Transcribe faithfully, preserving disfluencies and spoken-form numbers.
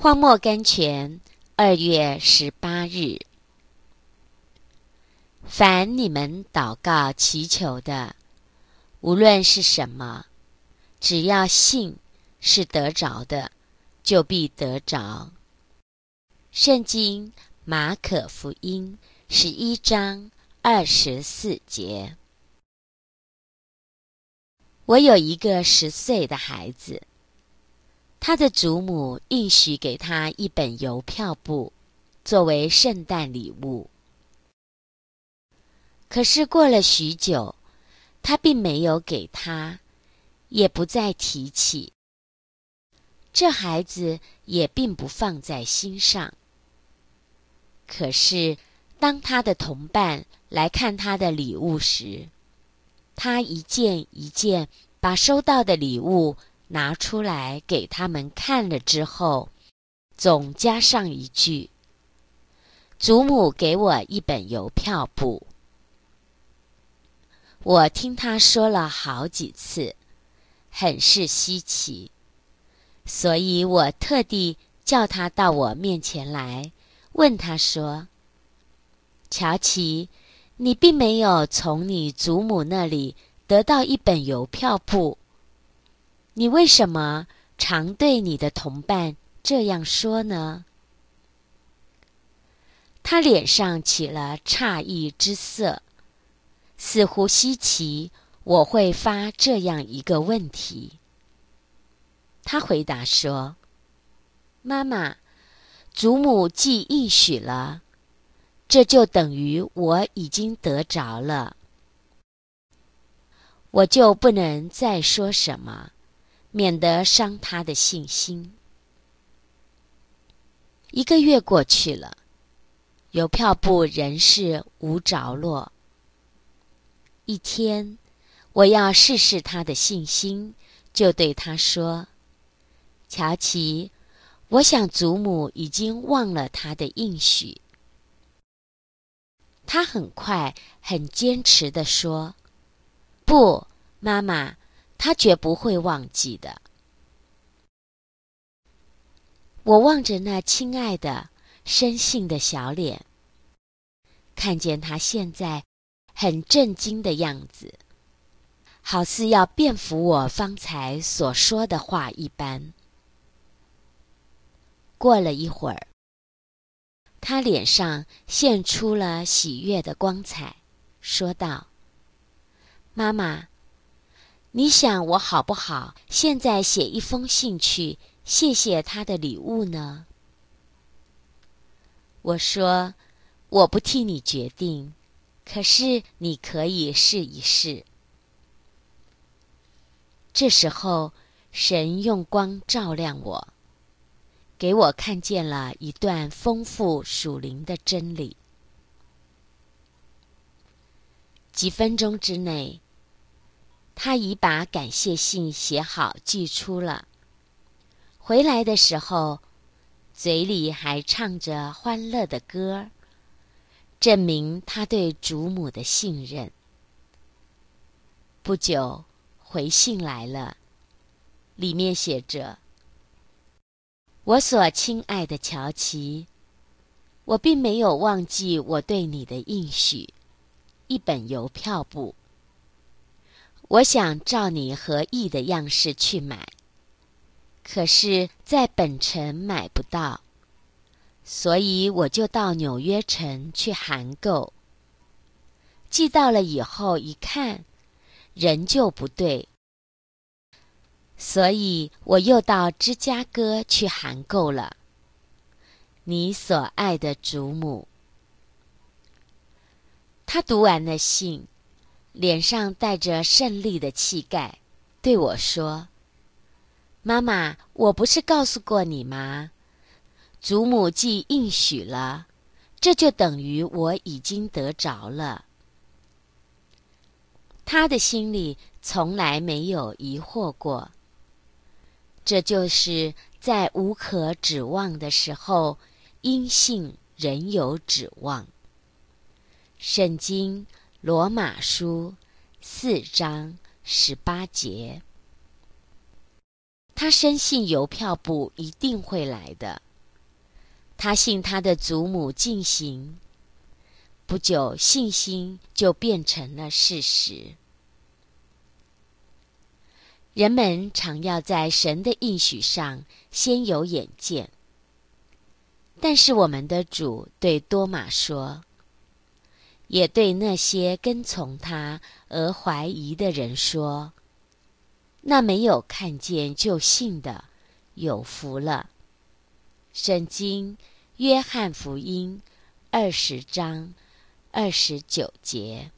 荒漠甘泉，二月十八日。凡你们祷告祈求的，无论是什么，只要信是得着的，就必得着。圣经马可福音十一章二十四节。我有一个十岁的孩子，他的祖母应许给他一本邮票簿，作为圣诞礼物。可是过了许久，他并没有给他，也不再提起。这孩子也并不放在心上。可是当他的同伴来看他的礼物时，他一件一件把收到的礼物拿出来给他们看了之后，总加上一句：祖母给我一本邮票簿。我听他说了好几次，很是稀奇，所以我特地叫他到我面前来，问他说：乔奇，你并没有从你祖母那里得到一本邮票簿，你为什么常对你的同伴这样说呢？他脸上起了诧异之色，似乎稀奇我会发这样一个问题。他回答说：妈妈，祖母既应许了，这就等于我已经得着了。我就不能再说什么，免得伤他的信心。一个月过去了，邮票簿仍是无着落。一天，我要试试他的信心，就对他说：乔奇，我想祖母已经忘了他的应许。他很快很坚持地说：不，妈妈，他绝不会忘记的。我望着那亲爱的深信的小脸，看见他现在很震惊的样子，好似要辩服我方才所说的话一般。过了一会儿，他脸上现出了喜悦的光彩，说道：妈妈，你想我好不好现在写一封信去谢谢他的礼物呢？我说：我不替你决定，可是你可以试一试。这时候，神用光照亮我，给我看见了一段丰富属灵的真理。几分钟之内，他已把感谢信写好寄出了。回来的时候，嘴里还唱着欢乐的歌，证明他对祖母的信任。不久，回信来了，里面写着：我所亲爱的乔奇，我并没有忘记我对你的应许，一本邮票簿。我想照你合意的样式去买，可是在本城买不到，所以我就到纽约城去函购。寄到了以后一看，仍旧不对，所以我又到芝加哥去函购了。你所爱的祖母。他读完了信，脸上带着胜利的气概，对我说：妈妈，我不是告诉过你吗？祖母既应许了，这就等于我已经得着了。他的心里从来没有疑惑过，这就是在无可指望的时候，因信仍有指望。圣经罗马书四章十八节。他深信邮票簿一定会来的， 他信他的祖母进行，不久信心就变成了事实。人们常要在神的应许上先有眼见，但是我们的主对多马说，也对那些跟从他而怀疑的人说，那没有看见就信的，有福了。圣经约翰福音二十章二十九节。